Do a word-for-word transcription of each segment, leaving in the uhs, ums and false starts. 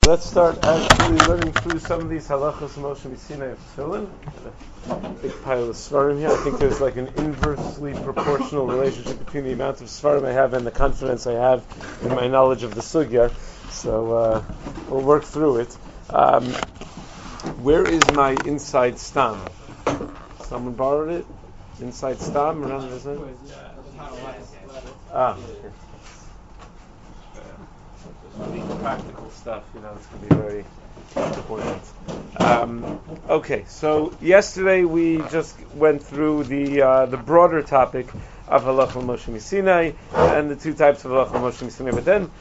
Let's start actually learning through some of these halachas Moshe Sinai of Tefillin. A big pile of svarim here. I think there's like an inversely proportional relationship between the amount of svarim I have and the confidence I have in my knowledge of the sugya. So uh, we'll work through it. Um, where is my inside stam? Someone borrowed it? Inside stam? Around this one? Ah. Practical stuff, you know, it's going to be very important. Um, okay, so yesterday we just went through the uh, the broader topic of Halachah Moshe Sinai and the two types of Halachah Moshe Sinai, but then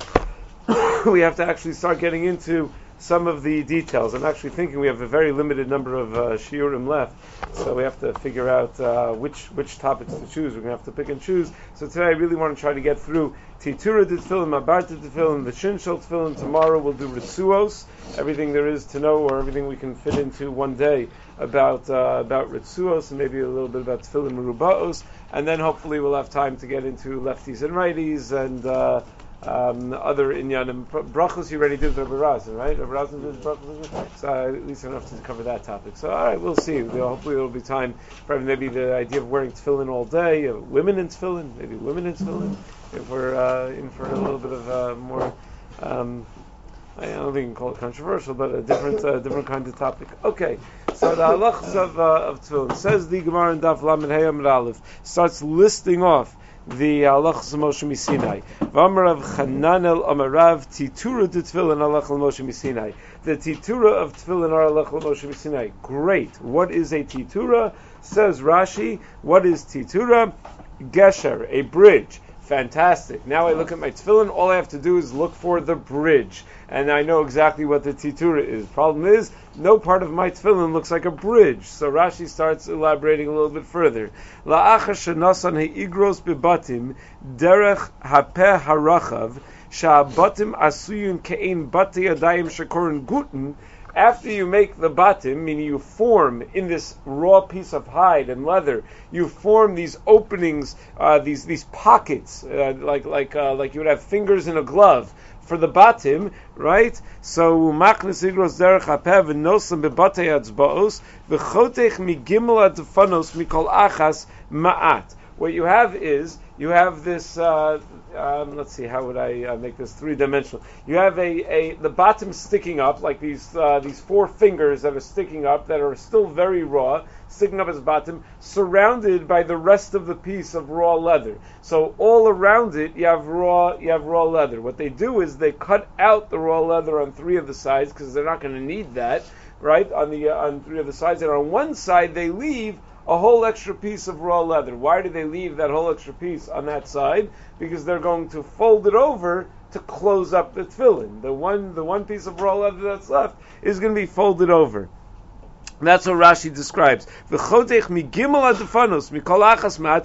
we have to actually start getting into some of the details. I'm actually thinking we have a very limited number of uh, shiurim left, so we have to figure out uh, which which topics to choose. We're going to have to pick and choose. So today I really want to try to get through Titura de Tefillin, Mabarta de Tefillin, the Shinshal Tefillin. Tomorrow we'll do Ritzuos, everything there is to know, or everything we can fit into one day about uh, about Ritzuos, and maybe a little bit about Tefillin Merubaos, and then hopefully we'll have time to get into lefties and righties, and uh, Um, other inyanim. Brachos you already did the Rabbi right? Rabbi Razin did brachos, so uh, at least enough to cover that topic. So all right, we'll see. Hopefully there will be time for maybe the idea of wearing tefillin all day, uh, women in tefillin, maybe women in tefillin, if we're uh, in for a little bit of uh, more, um, I don't think you can call it controversial, but a different uh, different kind of topic. Okay, so the halachas of, uh, of tefillin, says the Gemara in Daf Lamed Hey Amud Aleph, starts listing off the halachas of Moshe Sinai. V'amarav Chananel Amarav Titura de Tefillin halachas Moshe Sinai. The Titura of Tefillin are halachas Moshe Sinai. Great. What is a Titura? Says Rashi. What is Titura? Gesher, a bridge. Fantastic. Now I look at my tefillin, all I have to do is look for the bridge. And I know exactly what the titura is. Problem is, no part of my tefillin looks like a bridge. So Rashi starts elaborating a little bit further. La'achar shenasan he'igros bebatim derech hapeh harachav sha'batim asuyun ke'ein bati yadayim shekorin guten. After you make the batim, meaning you form in this raw piece of hide and leather, you form these openings, uh, these these pockets, uh, like like uh, like you would have fingers in a glove for the batim, right? So machnes igros derech hapev v'nosam bebatei atzbaos v'chotech migimel adfanos mikol achas ma'at. What you have is you have this. Uh, um, let's see, how would I uh, make this three-dimensional? You have a, a the bottom sticking up, like these uh, these four fingers that are sticking up, that are still very raw, sticking up as bottom, surrounded by the rest of the piece of raw leather. So all around it, you have raw you have raw leather. What they do is they cut out the raw leather on three of the sides because they're not going to need that, right? On the uh, on three of the sides, and on one side they leave a whole extra piece of raw leather. Why do they leave that whole extra piece on that side? Because they're going to fold it over to close up the tefillin. The one, the one piece of raw leather that's left is going to be folded over. That's what Rashi describes. V'chodech migimel adefanos mikol achas mat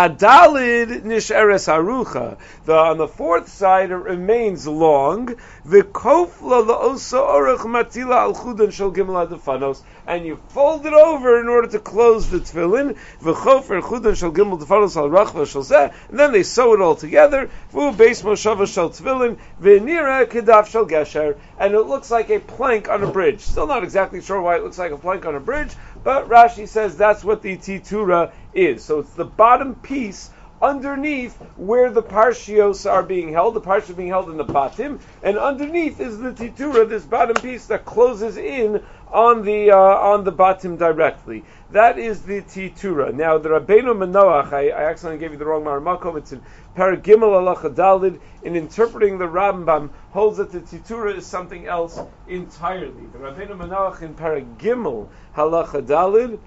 v'adalid nisheres harucha. The on the fourth side it remains long. V'kofla la'osa orach matila al chudan shel gimel adefanos, and you fold it over in order to close the tefillin. V'chofer chudan shel gimel adefanos al rachva shel zeh, and then they sew it all together. V'u beis moshava shel tefillin v'nira kedaf shel gesher, and it looks like a plank on a bridge. Still not exactly sure why it looks like a plank on a bridge, but Rashi says that's what the titura is. So it's the bottom piece underneath where the parshios are being held. The parshios are being held in the batim, and underneath is the titura, this bottom piece that closes in on the uh, on the batim directly. That is the titura. Now the Rabbeinu Manoach, I, I accidentally gave you the wrong Maramakom. It's in Parag Gimel Halacha Dalid. In interpreting the Rambam, holds that the titura is something else entirely. The Rabbeinu Manoach in Parag Gimel Halacha Dalid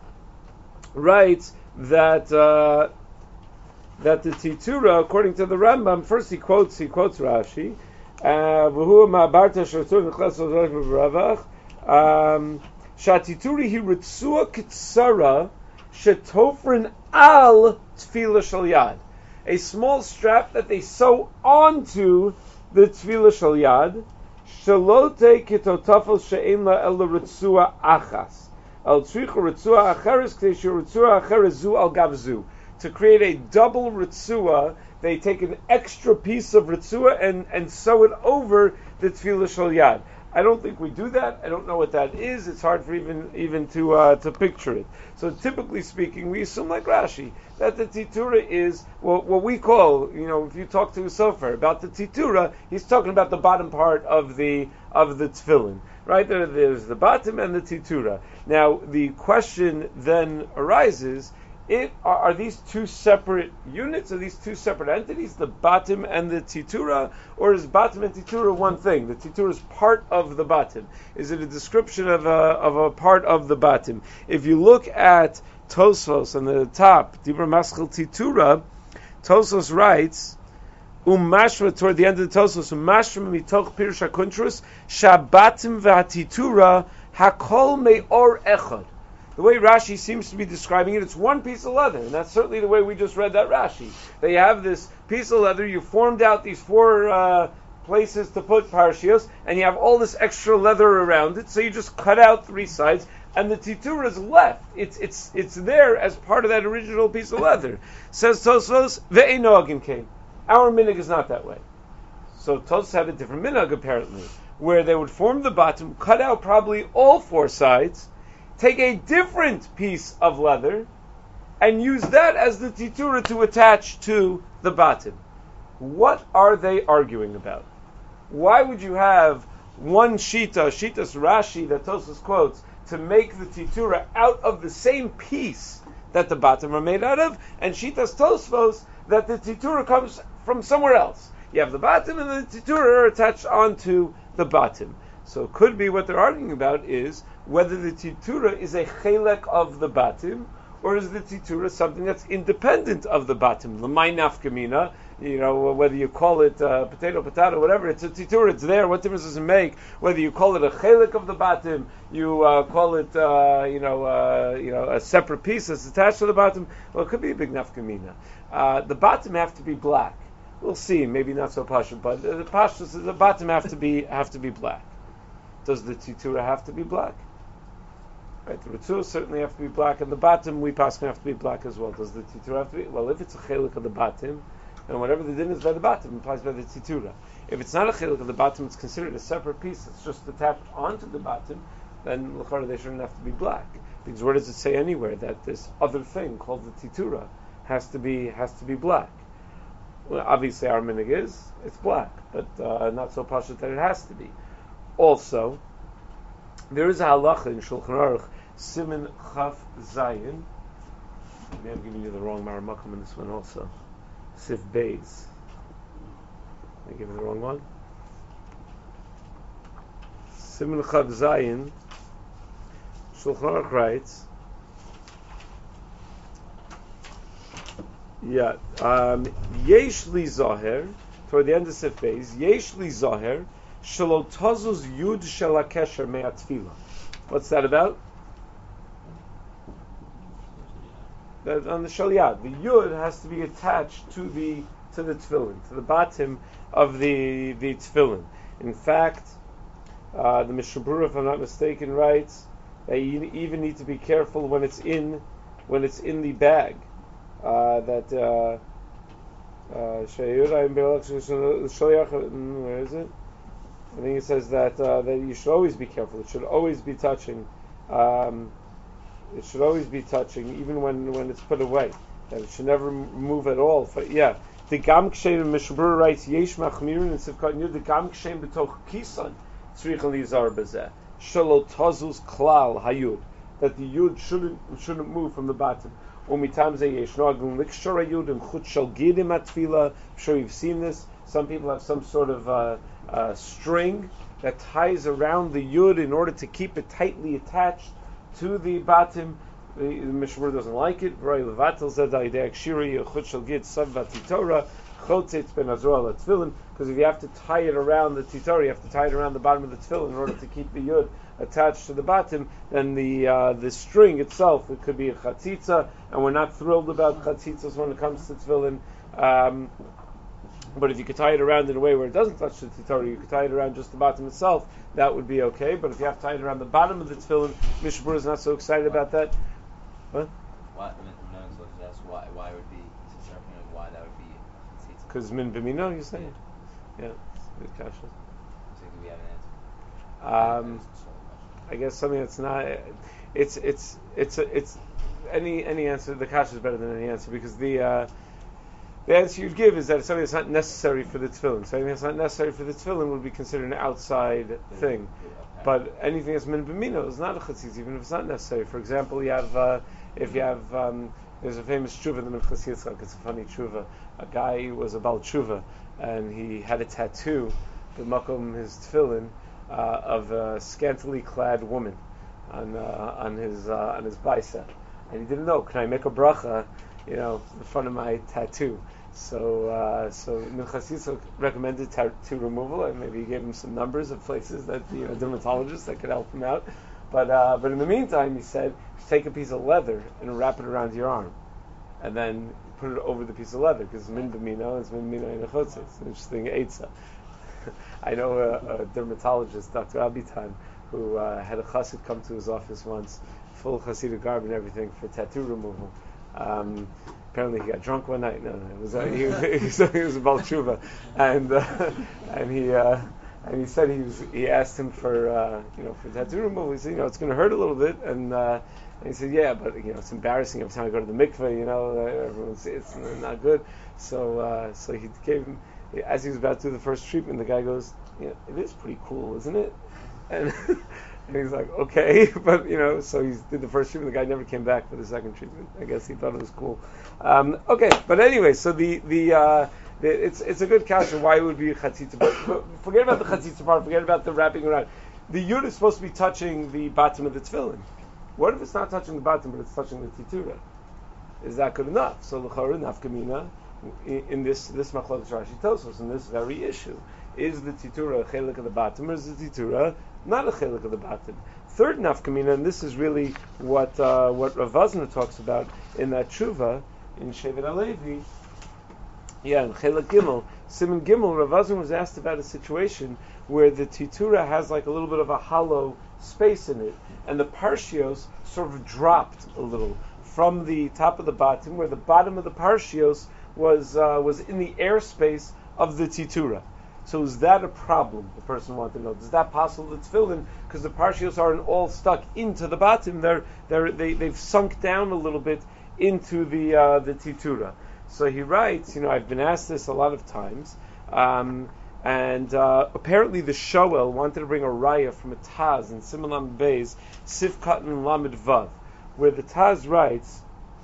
writes that uh, that the titura, according to the Rambam, first he quotes he quotes Rashi. V'hu ma'abarta shortur nechlas v'ravach. Shatituri hi ritzua kitsara shetofrin al tefila shel yad. A small strap that they sew onto the tefila shel yad. Shalote kitotafel she'en la el ritzua achas. Al tzricha ritzua acheres k'tei ritzua acheres zu al gav zu. to create a double ritzua, they take an extra piece of ritzua and, and sew it over the tefillah shel yad. I don't think we do that. I don't know what that is. It's hard for even even to uh, to picture it. So typically speaking, we assume like Rashi that the titura is what, what we call, you know, if you talk to a sofer about the titura, he's talking about the bottom part of the of the tefillin, right? There, there's the bottom and the titura. Now the question then arises: It, are, are these two separate units? Are these two separate entities, the bottom and the titura? Or is bottom and titura one thing? The titura is part of the bottom. Is it a description of a, of a part of the bottom? If you look at Tosfos on the top, Dibra Maschil Titura, Tosfos writes, Umashma, toward the end of the Tosfos, Umashma mitoch pirush hakuntrus, shabatim v'hatitura, hakol me'or echad. The way Rashi seems to be describing it, it's one piece of leather, and that's certainly the way we just read that Rashi. They have this piece of leather, you formed out these four uh, places to put parshios, and you have all this extra leather around it, so you just cut out three sides, and the titura is left. It's it's it's there as part of that original piece of leather. Says Tosfos, ve'eino agin kain. Our minhag is not that way. So Tosfos had a different minhag apparently, where they would form the bottom, cut out probably all four sides, take a different piece of leather and use that as the titura to attach to the bottom. What are they arguing about? Why would you have one shita, shitas Rashi that Tosfos quotes, to make the titura out of the same piece that the bottom are made out of, and shitas Tosfos that the titura comes from somewhere else? You have the bottom and the titura are attached onto the bottom. So it could be what they're arguing about is whether the titura is a chelek of the bottom, or is the titura something that's independent of the bottom? L'may nafkamina, you know, whether you call it uh, potato, potato, whatever, it's a titura, it's there, what difference does it make? Whether you call it a chelek of the bottom, you uh, call it, uh, you know, uh, you know, a separate piece that's attached to the bottom, well, it could be a big nafkamina. Uh, the bottom have to be black. We'll see, maybe not so pashut, but the, the pashut, the bottom have to be have to be black. Does the titura have to be black? Right, the ritzua certainly have to be black, and the bottom we possibly have to be black as well. Does the titura have to be? Well, if it's a chelik of the bottom, then whatever the din is by the bottom implies by the titura. If it's not a chelik of the bottom, it's considered a separate piece. It's just attached onto the bottom. Then l'chara they shouldn't have to be black, because where does it say anywhere that this other thing called the titura has to be has to be black? Well, obviously our minhag is it's black, but uh, not so pashut that it has to be. Also, there is a halacha in Shulchan Aruch, Siman Chaf Zayin. Maybe I'm giving you the wrong Maramakum in this one also. Sif Beis. I give you the wrong one. Siman Chaf Zayin. Shulchan Aruch writes. Yeah. Um, Yesh li Zoher. Toward the end of Sif Beis. Yesh li Zoher. Shalotazuz Yud Shalakesher Me'atfila. What's that about? That on the Shaliyad, the Yud has to be attached to the to the tefillin, to the bottom of the the tefillin. In fact, uh, the Mishnah Berurah, if I'm not mistaken, writes that you even need to be careful when it's in when it's in the bag. Uh, that uh, uh, where is it? I think it says that uh, that you should always be careful. It should always be touching. Um, it should always be touching, even when, when it's put away. That it should never move at all. But yeah, the gam kshem Mishnah Berurah writes yesh machmirin and sivkat yud the gam kshem betoch kisan tzrichen lizar bezeh shelo tazus klal hayud, that the yud shouldn't shouldn't move from the bottom. Umitam ze yesh nagum likshor hayud and chut shel gidim atfila. I'm sure you've seen this. Some people have some sort of uh, uh, string that ties around the yud in order to keep it tightly attached to the bottom. The Mishnah doesn't like it. Because if you have to tie it around the titora, you have to tie it around the bottom of the tefillin in order to keep the yud attached to the bottom. Then the uh, the string itself, it could be a chatzitza, and we're not thrilled about chatzitzas when it comes to tefillin. Um, But if you could tie it around in a way where it doesn't touch the titora, you could tie it around just the bottom itself, that would be okay. But if you have to tie it around the bottom of the tefillin, Mishnah Berurah is not so excited about that. What? Why, no one's looking at us. Why, why would it Because min b'mino, you say? Yeah, it's a good kasha. So we have an answer. Um, I guess something that's not. It's it's it's it's any any answer. The kasha is better than any answer because the uh, the answer you'd give is that it's something that's not necessary for the tefillin. So anything that's not necessary for the tefillin would be considered an outside thing. But anything that's min b'mino is not a chatzitz, even if it's not necessary. For example, you have uh, if you have um, there's a famous tshuva in the Minchas Yitzchak. It's a funny tshuva. A guy was a bal tshuva and he had a tattoo, the makom his tefillin, uh, of a scantily clad woman on uh, on his uh, on his bicep, and he didn't know. Can I make a bracha, you know, in front of my tattoo? So uh, so Minchas Yitzchak recommended tattoo removal, and maybe he gave him some numbers of places that you know dermatologists that could help him out. But uh, but in the meantime, he said, take a piece of leather and wrap it around your arm, and then put it over the piece of leather because min b'mino is min b'mino in a chotzer. It's an interesting eitzah. I know a, a dermatologist, Doctor Abitan, who uh, had a chassid come to his office once, full chassidic garb and everything for tattoo removal. Um, apparently he got drunk one night. No, no, it was uh, he, was, he was a bal tshuva, and uh, and he uh, and he said he was he asked him for uh, you know for tattoo removal. He said you know it's going to hurt a little bit, and, uh, and he said yeah, but you know it's embarrassing every time I go to the mikveh. You know uh, everyone's it's not good. So uh, so he gave him as he was about to do the first treatment. The guy goes, yeah, it is pretty cool, isn't it? And And he's like, okay, but you know, so he did the first treatment. The guy never came back for the second treatment. I guess he thought it was cool. Um, okay, but anyway, so the the, uh, the it's it's a good question. Why it would be chatzitza? But, but forget about the chatzitza part. Forget about the wrapping around. The yud is supposed to be touching the bottom of the tefillin. What if it's not touching the bottom, but it's touching the titura? Is that good enough? So l'chora nafkamina in, in this this machlokes Rashi tells us in this very issue: is the titura a chelik of the bottom, or is the titura not a chelik of the bottom? Third nafkamina, and this is really what uh, what Rav Vazna talks about in that tshuva in Shevet HaLevi. Yeah, in chelik gimel, Siman Gimel, Rav Vazna was asked about a situation where the titura has like a little bit of a hollow space in it, and the parshios sort of dropped a little from the top of the bottom, where the bottom of the parshios was uh, was in the airspace of the titura. So is that a problem? The person wanted to know. Is that possible to tefillin? Because the parshios aren't all stuck into the bottom. They're they're they they've sunk down a little bit into the uh, the titura. So he writes, you know, I've been asked this a lot of times, um, and uh, apparently the Shoel wanted to bring a raya from a Taz in Siman Lamed Beis, Sifkat and Lamed Vav, where the Taz writes,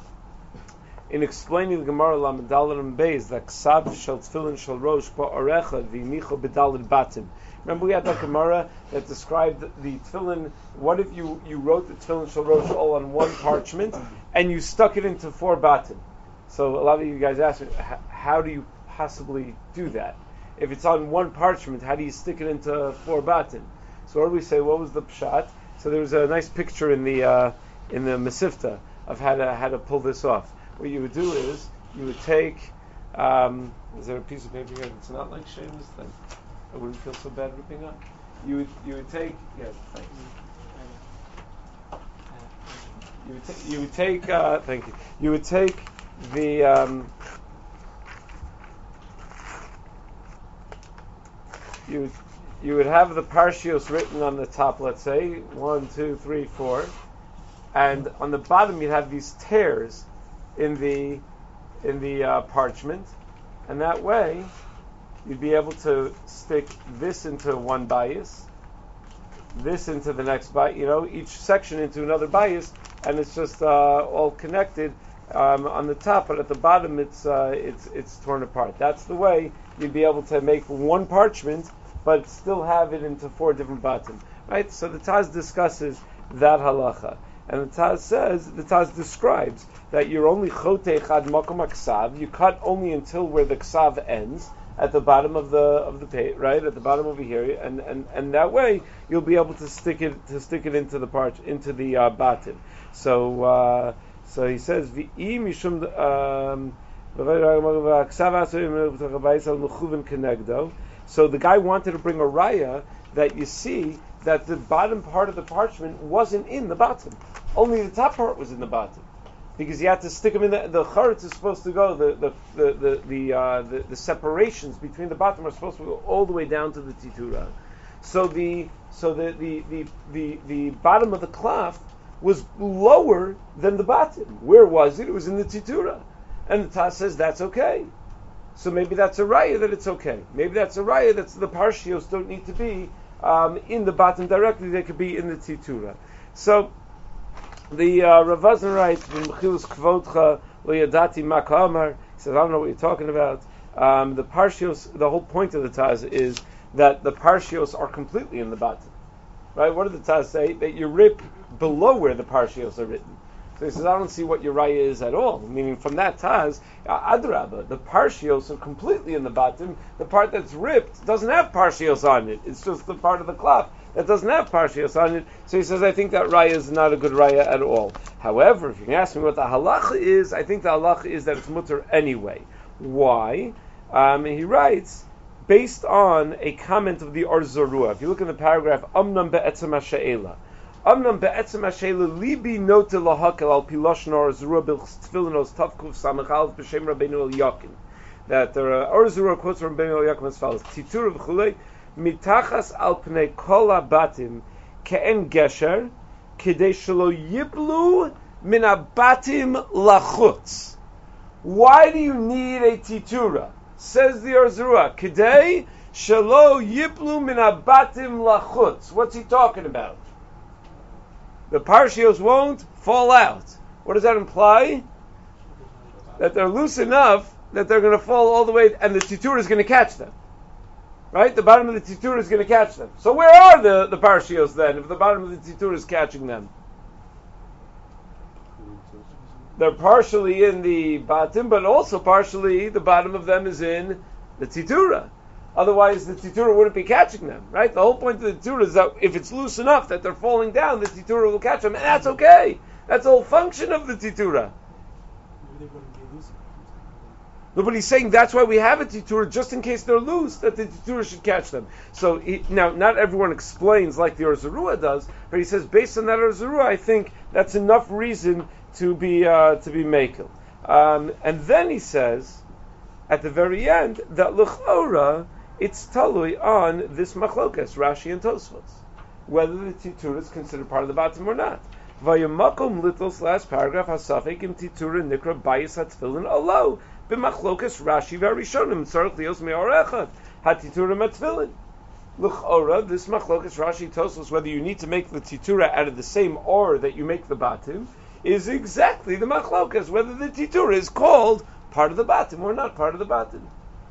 in explaining the Gemara Lamed Daled and Beis, that Ksav shel Tefillin shel Rosh Ba'arecha v'inicho b'Daled Batim. Remember we had that Gemara that described the Tefillin. What if you, you wrote the Tefillin shel Rosh all on one parchment and you stuck it into four batim? So a lot of you guys ask me, how do you possibly do that? If it's on one parchment, how do you stick it into four batim? So what do we say? What was the pshat? So there was a nice picture in the uh, in the Mesivta of how to how to pull this off. What you would do is you would take. Um, is there a piece of paper here that's not like Seamus? Then I wouldn't feel so bad ripping up. You would you would take. Yeah, thanks. You would, ta- you would take. Uh, thank you. You would take the. Um, you would, you would have the parshios written on the top. Let's say one, two, three, four, and on the bottom you'd have these tears in the in the uh, parchment, and that way you'd be able to stick this into one bias, this into the next bias, you know, each section into another bias, and it's just uh, all connected um, on the top, but at the bottom it's uh, it's it's torn apart. That's the way you'd be able to make one parchment, but still have it into four different bottom, right? So the Taz discusses that halacha. And the Taz says, the Taz describes that you're only chotech ad makom aksav. You cut only until where the ksav ends, at the bottom of the of the page, right at the bottom over here, and, and, and that way you'll be able to stick it to stick it into the part into the uh, batim. So uh, so he says v'i mishum um, so the guy wanted to bring a raya that you see that the bottom part of the parchment wasn't in the bottom. Only the top part was in the bottom. because you had to stick them in the the charetz is supposed to go the the the the the, uh, the the separations between the bottom are supposed to go all the way down to the titura. So the so the the the the, the bottom of the cloth was lower than the bottom. Where was it? It was in the titura, and the Taz says that's okay. So maybe that's a raya that it's okay. Maybe that's a raya that the parshios don't need to be um, in the bottom directly; they could be in the titura. So the uh, Rav Wosner writes, "V'mechilus kvodcha lo yadati ma ka'amar." He says, "I don't know what you're talking about." Um, the parshios, the whole point of the Taz is that the parshios are completely in the bottom, right? What did the Taz say? That you rip below where the parshios are written. So he says, I don't see what your raya is at all. Meaning from that Taz, uh, Adrabah, the parshios are completely in the bottom. The part that's ripped doesn't have parshios on it. It's just the part of the cloth that doesn't have parshios on it. So he says, I think that raya is not a good raya at all. However, if you can ask me what the halacha is, I think the halacha is that it's mutter anyway. Why? Um, he writes, based on a comment of the Or Zarua. If you look in the paragraph, Amnam be'etzem ha'she'ela. Amnam be'etzem ha'she'ela libi note lahakel al piloshn Or Zarua b'tfilinos tavkuf samachal b'shem Rabbeinu Eliyakim. That the uh, Or Zarua quotes from Rabbeinu Eliyakim as follows: Titur v'chulei mitachas al pnei kol ha'batim ke'en gesher k'dei shelo yiplu min ha'batim lachutz. Why do you need a titura? Says the Or Zarua, Kidei shelo yiplu min habatim lachutz. What's he talking about? The parshios won't fall out. What does that imply? That they're loose enough that they're going to fall all the way, and the titura is going to catch them. Right? The bottom of the titura is going to catch them. So where are the, the parshios then, if the bottom of the titura is catching them? They're partially in the bottom, but also partially the bottom of them is in the titura. Otherwise, the titura wouldn't be catching them, right? The whole point of the titura is that if it's loose enough that they're falling down, the titura will catch them, and that's okay. That's the whole function of the titura. No, but he's saying that's why we have a titura, just in case they're loose, that the titura should catch them. So he, now, not everyone explains like the Or Zarua does, but he says based on that Or Zarua, I think that's enough reason to be uh, to be makel. Um, and then he says at the very end that l'chora it's talui on this machlokas Rashi and Tosfos whether the titura is considered part of the bottom or not. Vayamakom little's last paragraph hasafek im titura nikra bayis hatfilin alo b'machlokas Rashi v'arishonim tzarich lios me'orechad hatitura matfilin. L'chora this machlokas Rashi Tosfos whether you need to make the titura out of the same or that you make the bottom is exactly the machlokas, whether the titura is called part of the bottom or not part of the bottom.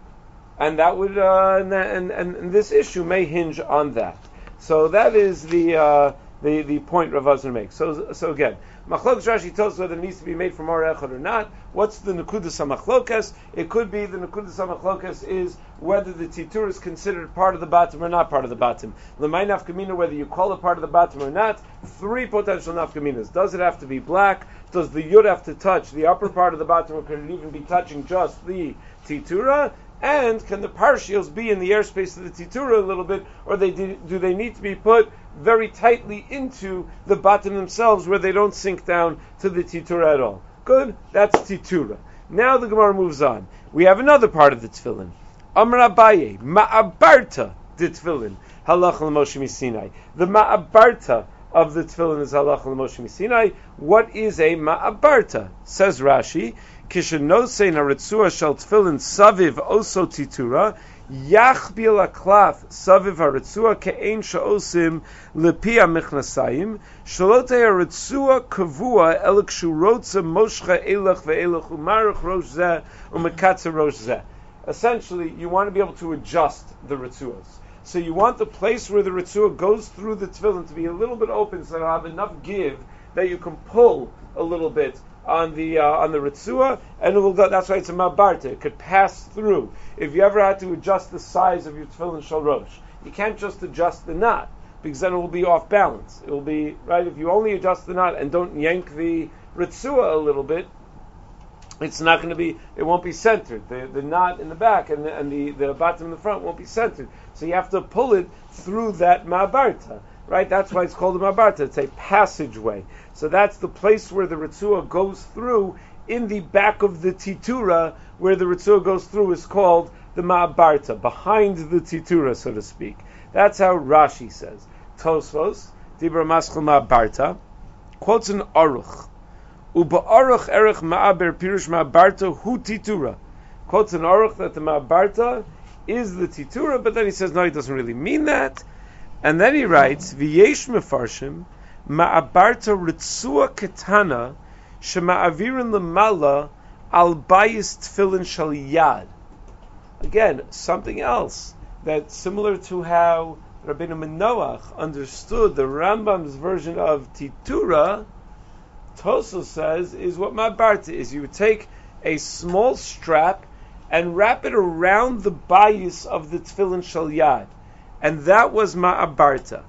And that would, uh, and, and, and this issue may hinge on that. So that is the, uh, the, the point Rav Wosner makes. So, so again, machlokas Rashi tells us whether it needs to be made from or echad or not. What's the nekudas hamachlokas? It could be the nekudas hamachlokas is whether the titura is considered part of the bottom or not part of the bottom. L'may nafkamina, whether you call it part of the bottom or not. Three potential nafkaminas. Does it have to be black? Does the yud have to touch the upper part of the bottom, or can it even be touching just the titura? And can the parshios be in the airspace of the titura a little bit, or they do, do they need to be put very tightly into the bottom themselves where they don't sink down to the titura at all? Good, that's titura. Now the Gemara moves on. We have another part of the tefillin. Amar Abaye, ma'abarta the tefillin, halach l'Moshe Sinai. The ma'abarta of the tefillin is halach l'Moshe Sinai. What is a ma'abarta? Says Rashi, kishenose naritzua shel tefillin saviv oso titura, yachbil aklath saviv haritzua ke'ein she'osim lepi ha'michnasayim, shalot haritzua kavua el kshurotza moshcha elach ve'elach umarach rosh zeh umekatzer rosh zeh. Essentially, you want to be able to adjust the ritzuas. So you want the place where the ritzua goes through the tefillin to be a little bit open, so it'll have enough give that you can pull a little bit on the uh, on the ritzua, and it will go. That's why it's a mabarta. It could pass through. If you ever had to adjust the size of your tefillin shel rosh, you can't just adjust the knot because then it will be off balance. It will be right if you only adjust the knot and don't yank the ritzua a little bit. It's not going to be, it won't be centered. The the knot in the back and the, and the, the bottom in the front won't be centered. So you have to pull it through that ma'abarta. right? That's why it's called a Ma'abarta. It's a passageway. So that's the place where the Ritzua goes through. In the back of the Titura, where the Ritzua goes through, is called the Ma'abarta, behind the Titura, so to speak. That's how Rashi says. Tosfos, Dibra Maschel Ma'abarta, quotes an Aruch. Uba Aruch Erech Ma'aber Pirush Ma'abarta Hu Titura. Quotes an Aruch that the Ma'abarta is the Titura, but then he says, no, he doesn't really mean that. And then he writes, V'yesh Mefarshim, Ma'abarta Ritzua Ketana, Shema'avirin Lamala, Al Bayis Tfilin Shal Yad. Again, something else that's similar to how Rabbeinu Menoach understood the Rambam's version of Titura. Tosfos says is what Ma'abarta is. You would take a small strap and wrap it around the bayis of the Tfilin Shal Yad, and that was Ma'abarta.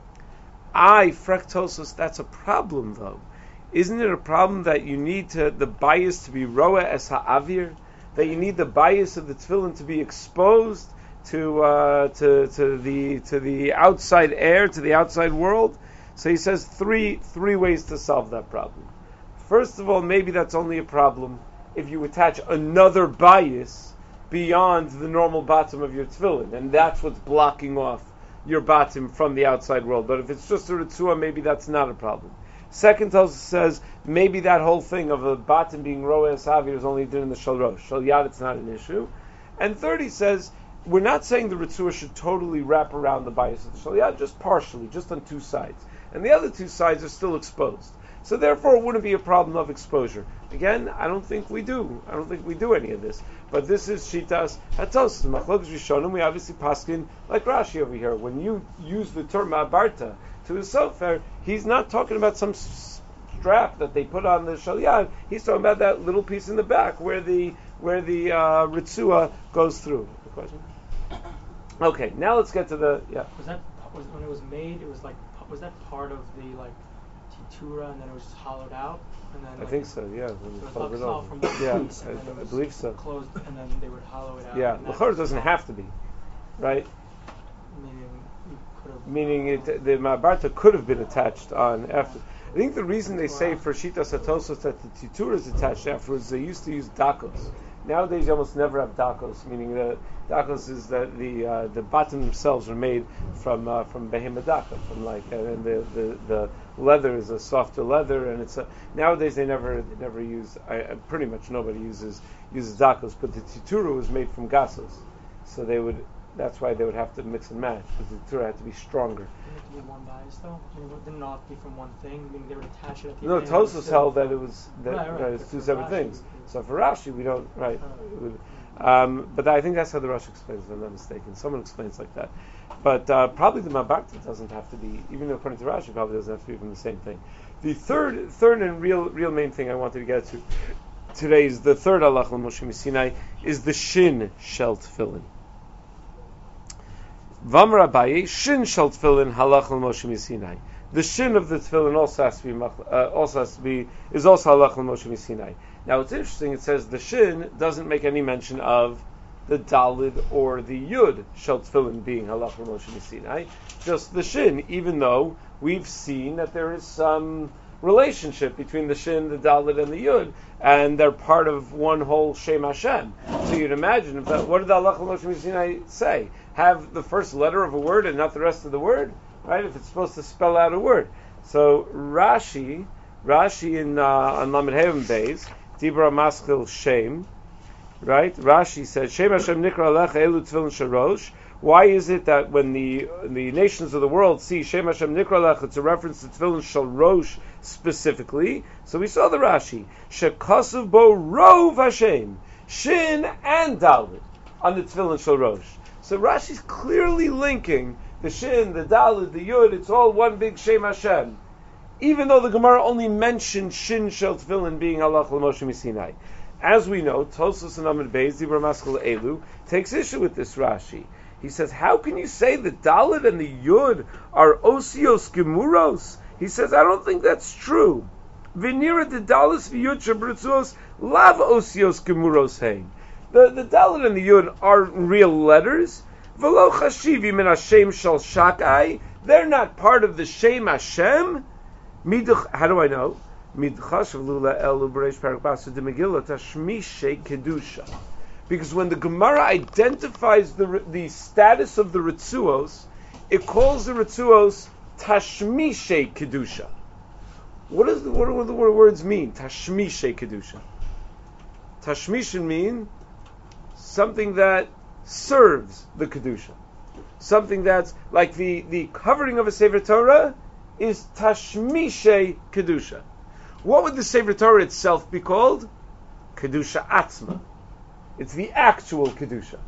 I, Frek Tosfos, that's a problem though. Isn't it a problem that you need to the bayis to be roa es ha'avir? That you need the bayis of the Tfilin to be exposed to uh, to to the to the outside air, to the outside world? So he says three three ways to solve that problem. First of all, maybe that's only a problem if you attach another bias beyond the normal bottom of your tefillin, and that's what's blocking off your bottom from the outside world. But if it's just a ritzua, maybe that's not a problem. Second Tosfos says maybe that whole thing of a bottom being roa savir is only done in the shalrosh. Shal yad, it's not an issue. And third, he says we're not saying the ritzua should totally wrap around the bias of the shal yad, just partially, just on two sides. And the other two sides are still exposed. So therefore it wouldn't be a problem of exposure. Again, I don't think we do. I don't think we do any of this. But this is Shitas Hatos. Machlokes Rishonim, we obviously paskin like Rashi over here. When you use the term Ma'abarta to the Sofer, he's not talking about some strap that they put on the Shalyad. He's talking about that little piece in the back where the where the uh, Ritzua goes through. The question? Okay, now let's get to the yeah. Was that was when it was made? It was like was that part of the like Titura, and then it was just hollowed out, and then I like, think so. Yeah, so when it you was fold it all over. from the Yeah, piece, and then I, it I was believe so. closed, and then they would hollow it out. Yeah, and l'chor that- doesn't have to be, right? Meaning you could have. Meaning it, the Ma'abarta could have been attached on after. I think the reason they say for Shitas Hatosos that the Titura is attached afterwards, they used to use dakos. Nowadays you almost never have dakos, meaning the dakos is that the uh, the bottom themselves are made from uh, from behemah daka, from like uh, and the, the the leather is a softer leather, and it's a, nowadays they never they never use I, I, pretty much nobody uses uses dakos, but the Titura was made from gasos, so they would that's why they would have to mix and match because the Titura had to be stronger. Didn't it have to be one bias though? I mean, it didn't all have to be from one thing. I mean, they would attach it at the No, end. Tosfos held that it was that, Right, right, that it's but two for separate Rashi, things. it- So for Rashi, we don't right. Oh. it would- Um, but I think that's how the Rashi explains, if I'm not mistaken. Someone explains like that. But uh, probably the Ma'abarta doesn't have to be, even according to Rashi, probably doesn't have to be from the same thing. The third, third and real, real main thing I wanted to get to today is the third halach l'Moshe Sinai is the shin shel tefillin. V'amar Abaye, shin shel tefillin halach l'Moshe Sinai. The shin of the tefillin also has to be, uh, also has to be, is also halach l'Moshe Sinai. Now it's interesting, it says the shin doesn't make any mention of the dalid or the yud shel tefillin being halach l'Moshe Sinai, just the shin, even though we've seen that there is some relationship between the shin, the dalid, and the yud, and they're part of one whole Shem Hashem. So you'd imagine, if that, what did the halach l'Moshe Sinai say? Have the first letter of a word and not the rest of the word? Right? If it's supposed to spell out a word. So Rashi, Rashi in uh, on Lamed Heim Beis, Dibra Maschil Shem, right? Rashi says, Shem Hashem Nikra Alecha Elu Tefillin Sharosh. Why is it that when the the nations of the world see Shem Hashem Nikra Alecha, it's a reference to Tefillin Sharosh specifically? So we saw the Rashi, Shekasav Bo Rov Hashem, Shin and Dalit on the Tefillin Sharosh. So Rashi's clearly linking the Shin, the Dalit, the Yud, it's all one big Shem Hashem. Even though the Gemara only mentioned Shin Shel Tefillin being halach l'Moshe Sinai. As we know, Tosfos and Amud Beis, Dibra Maschil Elu, takes issue with this Rashi. He says, how can you say the Dalit and the Yud are Osios Gemuros? He says, I don't think that's true. V'nira the Dalit v'Yud Shabritzuos lav Osios Gemuros hein. The the Dalit and the Yud are real letters. V'lo chashivi min Hashem shel shakai they're not part of the Shem Hashem. Midch, how do I know? Midchashav lula elu b'reish parak basu de Megillah tashmishe kedusha. Because when the Gemara identifies the the status of the Ritzuos, it calls the Ritzuos tashmishe kedusha. What is the, what do the words mean? Tashmishe kedusha. Tashmishin mean something that serves the kedusha, something that's like the the covering of a Sefer Torah is tashmishe kedusha. What would the Sefer Torah itself be called? Kedusha atzma. It's the actual kedusha.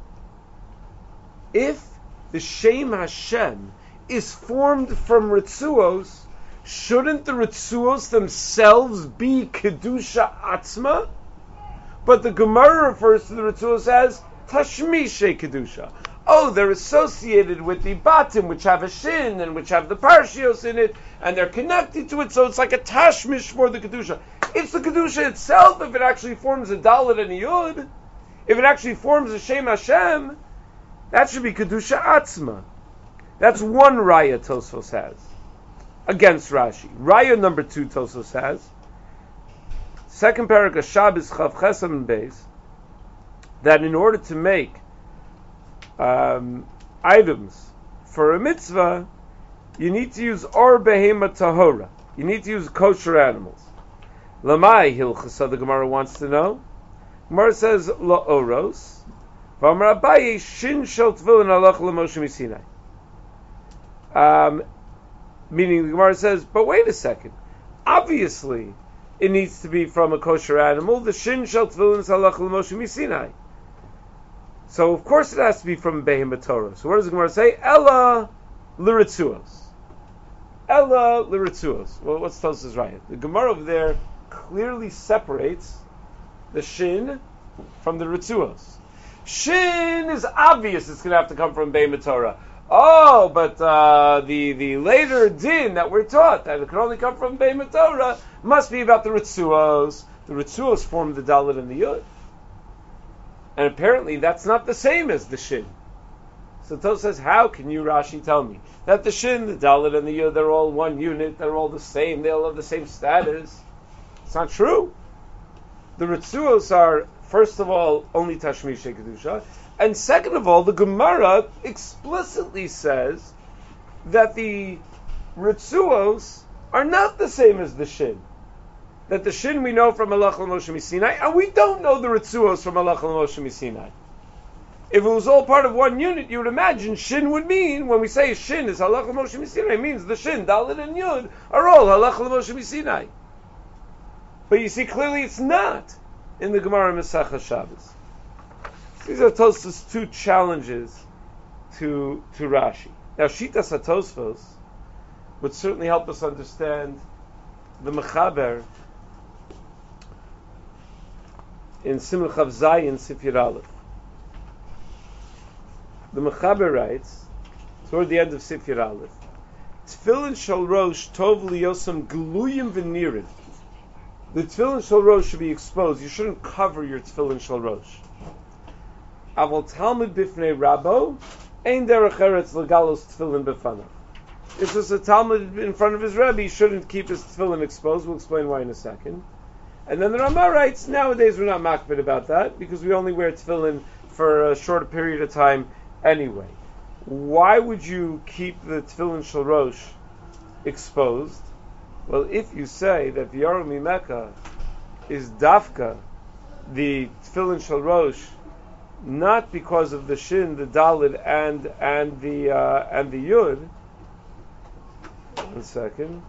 If the Shem Hashem is formed from Ritzuos, shouldn't the Ritzuos themselves be kedusha atzma? But the Gemara refers to the Ritzuos as tashmishe kedusha. Oh, they're associated with the batim, which have a shin and which have the parshios in it, and they're connected to it, so it's like a tashmish for the kedusha. It's the kedusha itself. If it actually forms a dalet and a yud, if it actually forms a Shem Hashem, that should be kedusha atzma. That's one raya Tosfos has against Rashi. Raya number two Tosfos has. Second parak Shabbos Chav Chesam and Beis, that in order to make um, items for a mitzvah, you need to use or behema tahora. You need to use kosher animals. Lamai hilchasa, the Gemara wants to know. Gemara says lo oros. V'amar Abaye shin shel tefillin halach l'Moshe misinai. Um, meaning the Gemara says, but wait a second. Obviously, it needs to be from a kosher animal. The shin shel tefillin is halach l'Moshe misinai. So of course it has to be from behema Torah. So what does the Gemara say? Ella l'ritzuos. Ella l'ritzuos. Well, what's Tosfos right? The Gemara over there clearly separates the shin from the ritzuos. Shin is obvious; it's going to have to come from behema Torah. Oh, but uh, the the later din that we're taught that it can only come from behema Torah must be about the ritzuos. The ritzuos form the dalet and the yud. And apparently that's not the same as the shin. So Tosfos says, how can you, Rashi, tell me that the shin, the dalet, and the yud, they're all one unit, they're all the same, they all have the same status? It's not true. The ritzuos are, first of all, only tashmishe kedusha, and second of all, the Gemara explicitly says that the ritzuos are not the same as the shin. That the shin we know from halach l'Moshe misinai, and we don't know the ritzuos from halach l'Moshe misinai. If it was all part of one unit, you would imagine shin would mean, when we say shin is halach l'Moshe misinai, it means the shin, dalet, and yud are all halach l'Moshe misinai. But you see, clearly it's not in the Gemara Masechah Shabbos. These are Tosfos' two challenges to to Rashi. Now, Shitas HaTosfos would certainly help us understand the Mechaber in Simon Chav Zayin Sifir Aleph. The Mechaber writes, toward the end of Sifir Aleph, Tefillin shel rosh tov liyosam gluyim v'nirin. The tefillin shel rosh should be exposed. You shouldn't cover your tefillin shel rosh. Aval talmud bifnei rabo, ein derech eretz legalos tefillin b'fanav. If there's a talmud in front of his rebbe, he shouldn't keep his tefillin exposed. We'll explain why in a second. And then the Ramah writes, nowadays we're not makbid about that, because we only wear tefillin for a shorter period of time anyway. Why would you keep the tefillin shel rosh exposed? Well, if you say that the Yarum Mimeka is dafka, the tefillin shel rosh, not because of the shin, the dalet, and and the uh, and the yud. One second.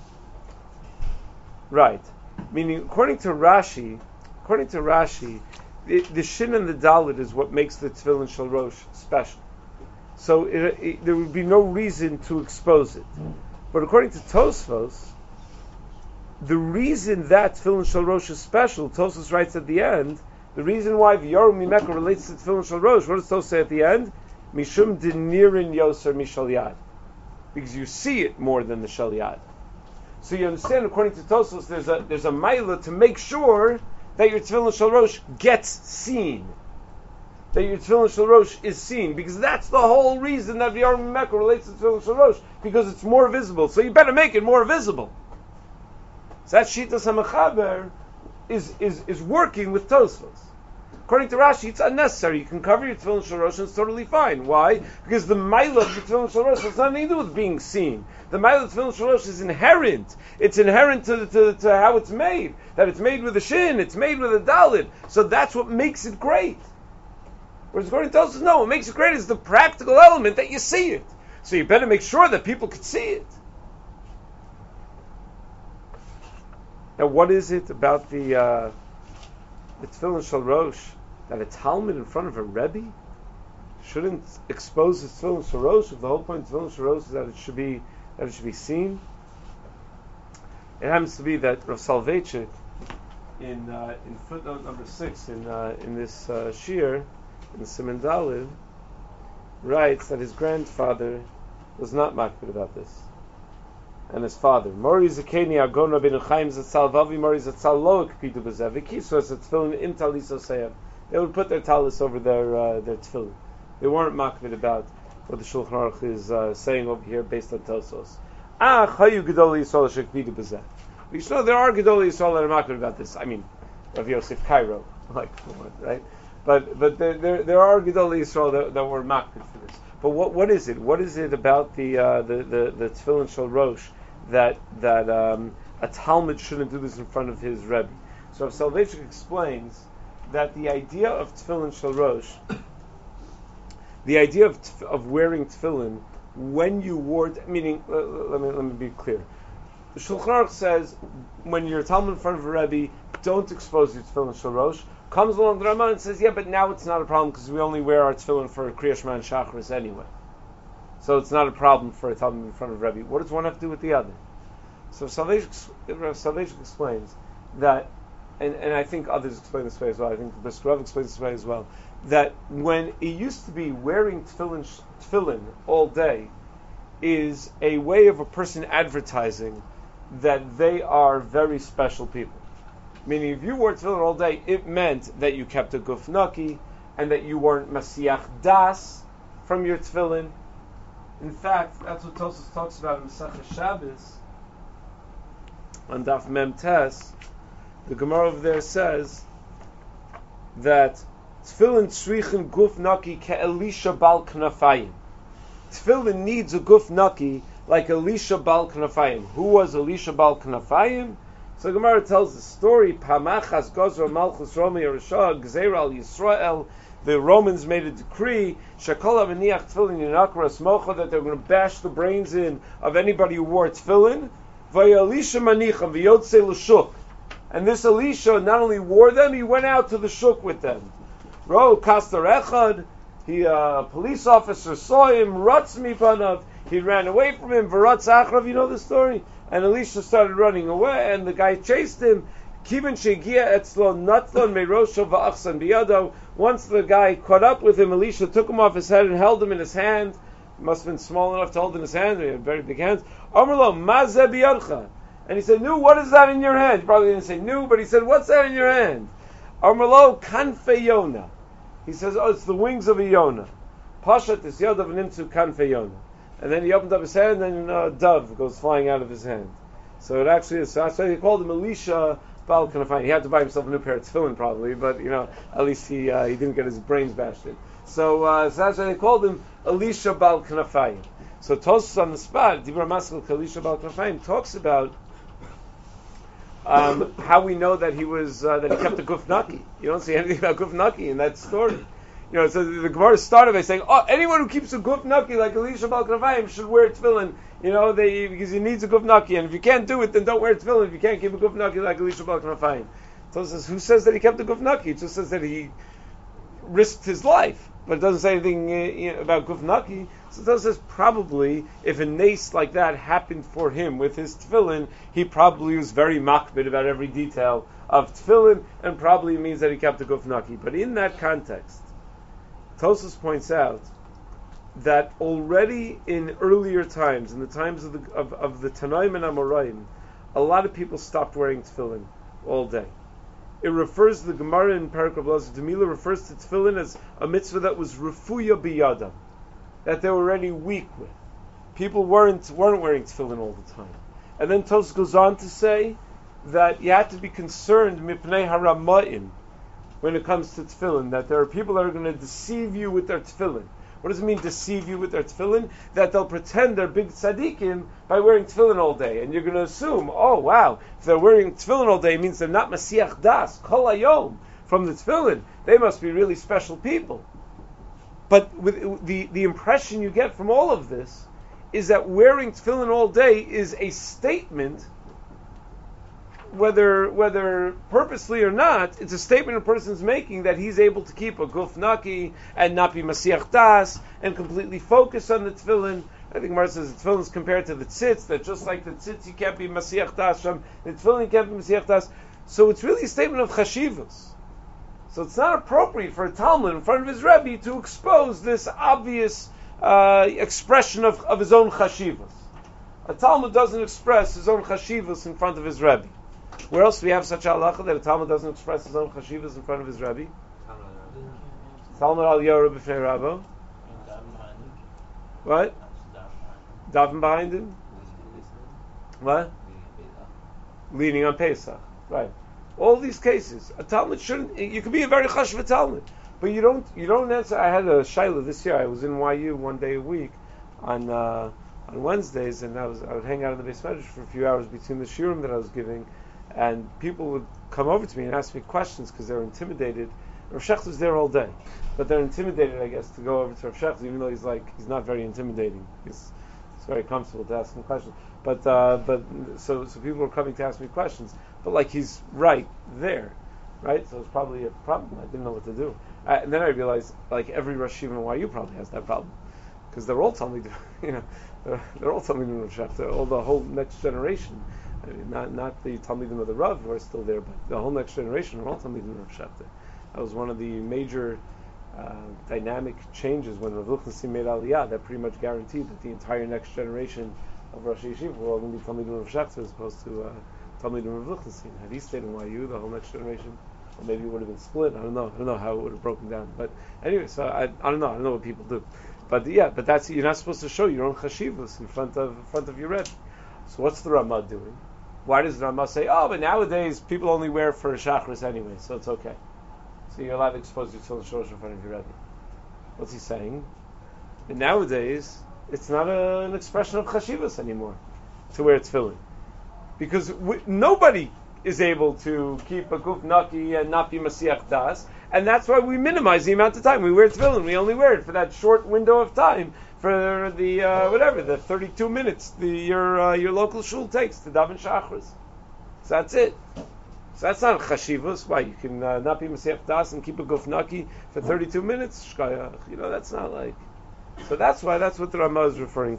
Right. Meaning, according to Rashi, according to Rashi, the, the shin and the dalet is what makes the tefillin shel rosh special. So it, it, there would be no reason to expose it. But according to Tosfos, the reason that tefillin shel rosh is special, Tosfos writes at the end, the reason why the Yarum Mimeka relates to tefillin shel rosh, what does Tosfos say at the end? Mishum dinirin yoser mishal yad. Because you see it more than the shal yad. So you understand, according to Tosfos, there's a there's a maila to make sure that your tefillin shel rosh gets seen. that your tefillin shel rosh is seen, because that's the whole reason that the Aron Mecca relates to tefillin shel rosh, because it's more visible. So you better make it more visible. So that Shitas HaMechaber is, is, is working with Tosfos. According to Rashi, it's unnecessary. You can cover your tefillin shel rosh and it's totally fine. Why? Because the mila of the tefillin shel rosh has nothing to do with being seen. The mila of the tefillin shel rosh is inherent. It's inherent to, to, to how it's made. That it's made with a shin, it's made with a dalit. So that's what makes it great. Whereas according to Tosfos, no, what makes it great is the practical element that you see it. So you better make sure that people could see it. Now, what is it about the uh, the tefillin shel rosh that a Talmud in front of a Rebbe shouldn't expose his tefillin shel rosh if the whole point of tefillin shel rosh is that it should be that it should be seen? It happens to be that Rav Soloveitchik in uh, in footnote number six in uh, in this uh, shir in Siman Daled writes that his grandfather was not makbid about this. And his father, Mori Zakeni Agon Rabbeinu Chaim Zatzal Vavi Mori Zatzal Lo Ekpidu B'Zeh V'Kisos Tefillin Im Taliso Seyam. They would put their talis over their uh, their tefillin. They weren't makbid about what the Shulchan Aruch is uh, saying over here based on Tosos. Ah, Chayu Gedolei Yisrael Shekpidu B'Zeh. We should know there are Gedolei Yisrael that are makbid about this. I mean, Rav Yosef Cairo, like right, but but there there, there are Gedolei Yisrael that, that were makbid for this. But what what is it? What is it about the uh, the the, the tefillin shel rosh that that um, a Talmud shouldn't do this in front of his Rebbe? So Rav Soloveitchik explains that the idea of tefillin shel rosh, the idea of tf- of wearing tefillin when you wore, meaning uh, let me let me be clear. The Shulchan Aruch says when you're a Talmud in front of a Rebbe, don't expose your tefillin shel rosh. Comes along the Ramah and says, yeah, but now it's not a problem because we only wear our tefillin for Kriyash Shema and Shacharis anyway. So it's not a problem for a Talmud in front of Rebbe. What does one have to do with the other? So Soloveitchik explains that, and, and I think others explain this way as well, I think the Brisker Rav explains this way as well, that when it used to be wearing tefillin, tefillin all day is a way of a person advertising that they are very special people. Meaning, if you wore tefillin all day, it meant that you kept a guf naki, and that you weren't masiach das from your tefillin. In fact, that's what Tosfos talks about in Masechah Shabbos on Daf Mem Tes. The Gemara over there says that tefillin tzrichin guf naki ke'elisha bal knafayim. Tefillin needs a guf naki like Elisha bal knafayim. Who was Elisha bal knafayim? So the Gemara tells the story, Pamachas Gozra Malchus Romi Yerushah Gzeir al Yisrael. The Romans made a decree, Shakol Aviniach Tefillin Yinakra Smocha, that they were going to bash the brains in of anybody who wore tefillin. Vaya Elisha Manicha V'Yotze L'Shuk. And this Elisha not only wore them, he went out to the shuk with them. Ro Kastar Echad, he a uh, police officer saw him, Ratz Mipanav, he ran away from him, V'Ratz Achrav, you know the story? And Elisha started running away, and the guy chased him. Once the guy caught up with him, Elisha took him off his head and held him in his hand. He must have been small enough to hold in his hand. He had very big hands. And he said, "Nu, what is that in your hand?" He probably didn't say "Nu," but he said, "What's that in your hand?" Amrlo kanfe Yona. He says, "Oh, it's the wings of a Yona." Pashat is yodav nimtzu kanfe Yona. And then he opened up his hand, and a dove goes flying out of his hand. So it actually is. So that's why he called him Elisha Bal Knafayim. He had to buy himself a new pair of tefillin, probably, but you know, at least he uh, he didn't get his brains bashed in. So, uh, so that's why they called him Elisha Bal Knafayim. So Tosfos on the spot, Dibra Maskal Elisha Bal Knafayim, talks about um, how we know that he was uh, that he kept a guf naki. You don't see anything about guf naki in that story. You know, so the Gemara started by saying, "Oh, anyone who keeps a guf naki like Elisha Bal Knafayim should wear tefillin." You know, they, because he needs a guf naki, and if you can't do it, then don't wear tefillin. If you can't keep a guf naki like Elisha Bal Knafayim, so it says, who says that he kept a guf naki? It just says that he risked his life, but it doesn't say anything uh, you know, about guf naki. So it says probably if a nace like that happened for him with his tefillin, he probably was very makbid about every detail of tefillin, and probably means that he kept a guf naki. But in that context, Tosfos points out that already in earlier times, in the times of the of, of the Tanaim and Amoraim, a lot of people stopped wearing tefillin all day. it refers to the Gemara in Perek Rav Elazar Demila refers to tefillin as a mitzvah that was refuya biyadam, that they were already weak with. People weren't weren't wearing tefillin all the time. And then Tos goes on to say that you have to be concerned mipnei harama'im when it comes to tefillin, that there are people that are going to deceive you with their tefillin. What does it mean, deceive you with their tefillin? That they'll pretend they're big tzaddikim by wearing tefillin all day. And you're going to assume, oh wow, if they're wearing tefillin all day, it means they're not Masiach Das, Kol Hayom, from the tefillin. They must be really special people. But with the, the impression you get from all of this is that wearing tefillin all day is a statement, whether whether purposely or not, it's a statement a person's making that he's able to keep a guf naki and not be Masiach Das and completely focus on the tefillin. I think Mar says the tefillin is compared to the tzitz, that just like the tzitz you can't be Masiach Das from, the tefillin can't be Masiach Das. So it's really a statement of chashivas. So it's not appropriate for a Talmud in front of his Rebbe to expose this obvious uh, expression of, of his own chashivas. A Talmud doesn't express his own chashivas in front of his Rebbe. Where else do we have such a halacha that a Talmud doesn't express his own chashivas in front of his Rebbe? Talmud al Yorah b'fnei Rabbo. What? Daven behind him. What? Leaning on Pesach. Right. All these cases, a Talmud shouldn't. You could be a very chashuv Talmud, but you don't. You don't answer. I had a shaila this year. I was in Y U one day a week on uh, on Wednesdays, and I was I would hang out in the Beis Medrash for a few hours between the shiurim that I was giving. And people would come over to me and ask me questions because they were intimidated. Rav Shecht was there all day, but they're intimidated, I guess, to go over to Rav Shecht, even though he's like he's not very intimidating. He's, it's very comfortable to ask him questions. But uh, but so so people were coming to ask me questions, but like he's right there, right? So it's probably a problem. I didn't know what to do. I, and then I realized like every Rosh Yeshiva in Y U probably has that problem because they're all telling me, you know, they're, they're all telling me Rav Shecht, all the whole next generation. I mean, not not the Talmidim of the Rav who are still there, but the whole next generation are all Talmidim of Rav Shechter. That was one of the major uh, dynamic changes when Rav Lichtenstein made Aliyah. That pretty much guaranteed that the entire next generation of Rosh Yeshiva were all going to be Talmidim of Rav Shechter as opposed to uh, Talmidim of Rav Lichtenstein. Had he stayed in Y U, the whole next generation, or maybe it would have been split. I don't know. I don't know how it would have broken down. But anyway, so I, I don't know. I don't know what people do. But yeah, but that's you're not supposed to show your own chashivas in front of in front of your Rebbe. So what's the Ramah doing? Why does the Ramah say, oh, but nowadays people only wear for Shachris anyway, so it's okay. So you're allowed to expose your tefillin shorosh in front of your Rebbe. What's he saying? And nowadays, it's not a, an expression of chashivas anymore to wear tefillin. Because we, nobody is able to keep a guf naki and not be Masiach Das, and that's why we minimize the amount of time we wear tefillin. We only wear it for that short window of time, for the uh, whatever the thirty-two minutes the your uh, your local shul takes to daven shachris. So that's it. So that's not chashivas. Why you can uh, not be Masiach Das and keep a guf naki for thirty-two minutes? Shkayach. You know that's not like. So that's why that's what the Ramah is referring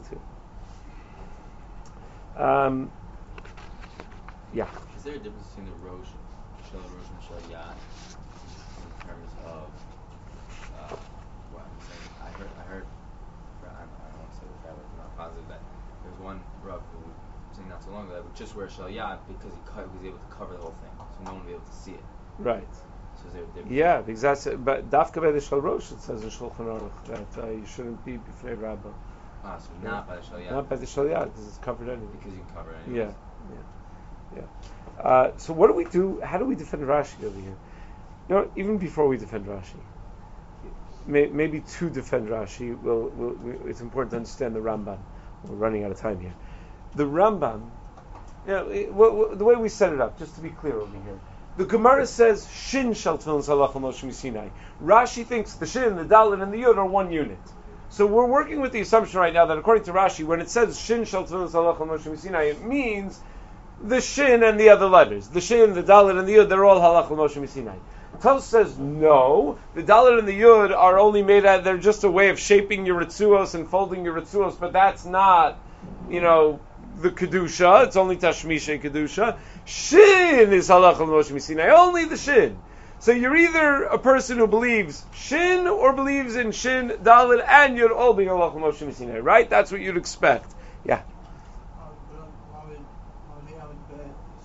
to. Um, yeah. Is there a difference between the Rosh, Shel Rosh and Shel Yad in terms of uh, what I'm saying? I heard, I heard, I don't, I don't want to say this that way, I'm not positive that there was one Rav who was saying not so long ago that would just wear Shel Yad because he, co- he was able to cover the whole thing, so no one would be able to see it. Right. So is there a difference? Yeah, because that's but Dafka by the Shel Rosh it says in Shulchan Aruch that uh, you shouldn't be b'fnei Rabbah. Ah, so not by the Shel Yad. Not by the Shel Yad because it's covered anyway. Because you can cover it anyway. Yeah, yeah. Yeah. Uh, so what do we do? How do we defend Rashi over here? You know, even before we defend Rashi, may, maybe to defend Rashi, we'll, we'll, we, it's important to understand the Rambam. We're running out of time here. The Rambam, you know, it, well, well, the way we set it up, just to be clear over here, the Gemara says Shin shel tefillin salach Moshe Sinai. Rashi thinks the Shin, the Dalet, and the Yud are one unit. So we're working with the assumption right now that according to Rashi, when it says Shin shel tefillin salach Moshe Sinai, it means the Shin and the other letters. The Shin, the Dalet, and the Yud, they're all halach Moshe Sinai. Tos says no. The Dalet and the Yud are only made out, they're just a way of shaping your Ritzuos and folding your Ritzuos, but that's not, you know, the Kedusha. It's only Tashmisha Kedusha. Shin is halach Moshe Sinai. Only the Shin. So you're either a person who believes Shin or believes in Shin, Dalet, and Yud all being halach Moshe Sinai, right? That's what you'd expect. Yeah.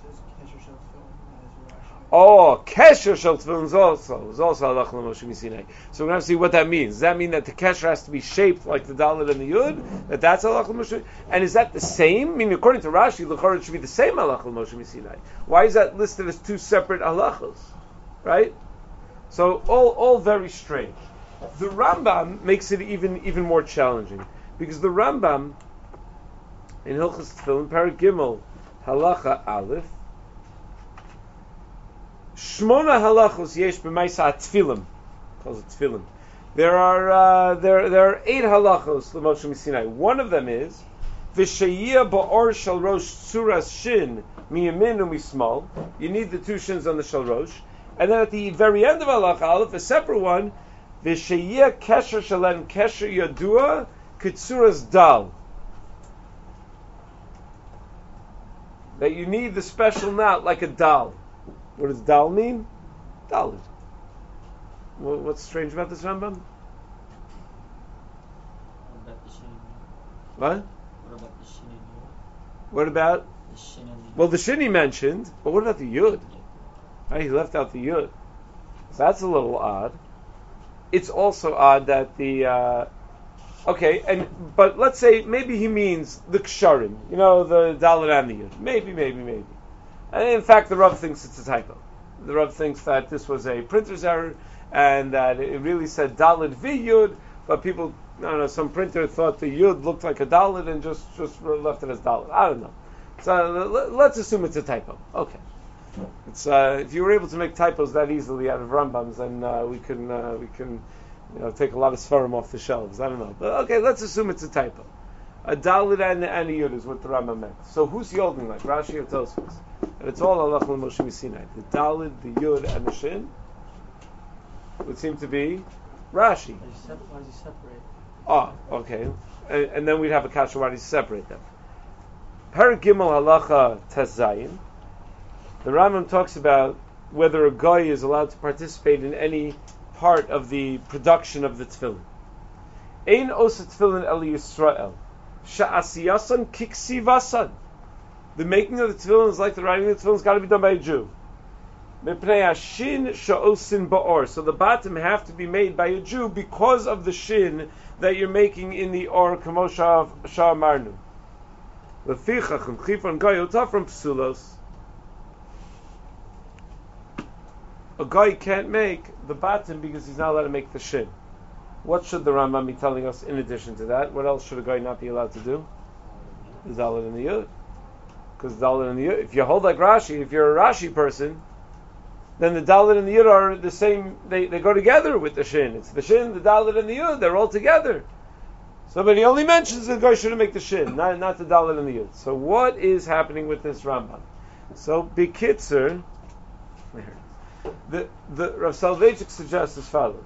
Oh, kesher shel tefillin is also is also halach l'Moshe Misinai. So we're going to see what that means. Does that mean that the kesher has to be shaped like the dalet and the yud? That that's halach l'Moshe? And is that the same? I mean, according to Rashi, l'chorah it should be the same halach l'Moshe Misinai. Why is that listed as two separate halachos? Right? So all all very strange. The Rambam makes it even even more challenging because the Rambam in Hilchos Tefillin, Parak Gimel, Halacha Aleph. Shmona halachos yesh b'maisa tefillim, calls it tefillim. There are uh, there there are eight halachos l'Moshe Misinai. One of them is v'sheyiyah ba'or shel rosh tzuras shin miyamin u'mismal. You need the two shins on the shel rosh, and then at the very end of halacha aleph, a separate one, v'sheyiyah kesher shelen kesher yadua kitzuras dal. That you need the special knot like a dal. What does dal mean? Dalit. What's strange about this Rambam? What? What about the shin and yud? What about? The shin and yud. Well, the shin he mentioned, but what about the yud? Right, he left out the yud. So that's a little odd. It's also odd that the uh, okay, and but let's say maybe he means the ksharim, you know, the dalit and the yud. Maybe, maybe, maybe. And in fact, the Rav thinks it's a typo. The Rav thinks that this was a printer's error, and that it really said Dalit V Yud, but people, I don't know, some printer thought the Yud looked like a Dalit and just, just left it as Dalit. I don't know. So let's assume it's a typo. Okay. It's uh, if you were able to make typos that easily out of Rambams, then uh, we can uh, we can you know take a lot of Sfarim off the shelves. I don't know, but okay, let's assume it's a typo. A Dalit and, and a Yud is what the Rambam meant. So who's holding like Rashi or Tosfos? And it's all halach l'Moshe Misinai. The Dalit, the Yud, and the Shin would seem to be Rashi. Why does he separate? Oh, okay. And, and then we'd have a kasha. Why does he separate them? Parak Gimel halacha tes zayin. The Rambam talks about whether a guy is allowed to participate in any part of the production of the tefillin. Ein osa tefillin el Yisrael sha'asiyasan kiksivasan. The making of the tefillin is like the writing of the tefillin. It's got to be done by a Jew. Mipnei hashin sha'osin ba'or. So the bottom have to be made by a Jew because of the shin that you're making in the or kamoshav sha'amarnu. Lefichach chifon goyota from psulos. A guy can't make the bottom because he's not allowed to make the shin. What should the Rambam be telling us in addition to that? What else should a guy not be allowed to do? The Dalit and the Yud. Because Dalit and the Yud, if you hold like Rashi, if you're a Rashi person, then the Dalit and the Yud are the same, they, they go together with the Shin. It's the Shin, the Dalit and the Yud, they're all together. So, but he only mentions the guy shouldn't make the Shin, not, not the Dalit and the Yud. So what is happening with this Rambam? So, Bikitzer, the, the Rav Soloveitchik suggests as follows.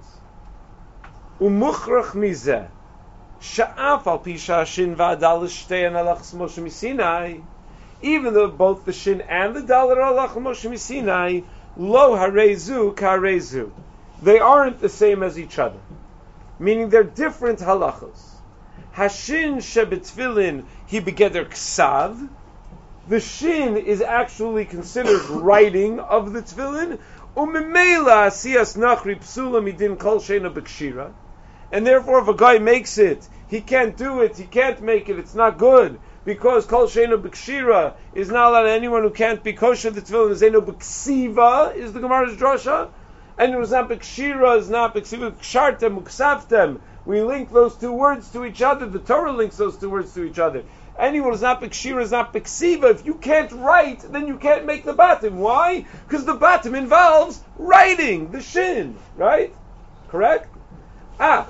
Umuchrach mizeh, sha'af al pisha shin va'adalit shtei analachs Moshe Misinai, even though both the shin and the dalit are halach Moshe Misinai, lo harezu karezu. They aren't the same as each other, meaning they're different halachos. Hashin shebetfilin hi begeder ksav. The shin is actually considered writing of the tefillin. Umimela asiyas nachri psula midin kol sheina b'kshira. And therefore, if a guy makes it, he can't do it, he can't make it, it's not good. Because kol sheina b'kshira is not allowed to anyone who can't be kosher the tefillin. Zeino b'ksiva is the Gemara's drasha. And it was not b'kshira, is not b'ksiva, kshartem, uksavtem. We link those two words to each other. The Torah links those two words to each other. Anyone who's not b'kshira is not b'ksiva. If you can't write, then you can't make the bottom. Why? Because the bottom involves writing, the shin, right? Correct? Ach,